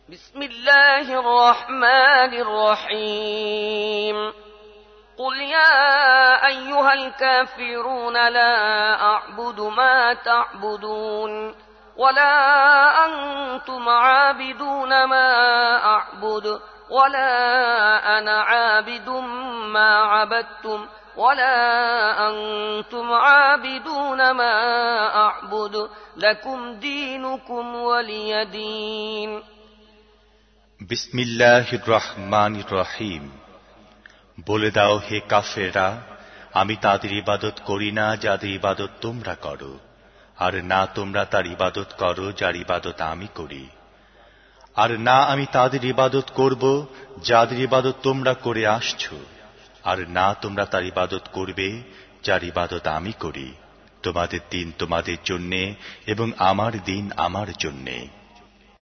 بسم الله الرحمن الرحيم قل يا أيها الكافرون لا أعبد ما تعبدون ولا أنتم عابدون ما أعبد ولا أنا عابد ما عبدتم ولا أنتم عابدون ما أعبد لكم دينكم ولي دين বিসমিল্লাহির রহমানির রহিম। বলে দাও, হে কাফেররা, আমি তাদের ইবাদত করি না যাদের ইবাদত তোমরা করো, আর না তোমরা তার ইবাদত করো যার ইবাদত আমি করি, আর না আমি তাদের ইবাদত করব যাদের ইবাদত তোমরা করে আসছো, আর না তোমরা তার ইবাদত করবে যার ইবাদত আমি করি। তোমাদের দিন তোমাদের জন্যে এবং আমার দিন আমার জন্যে।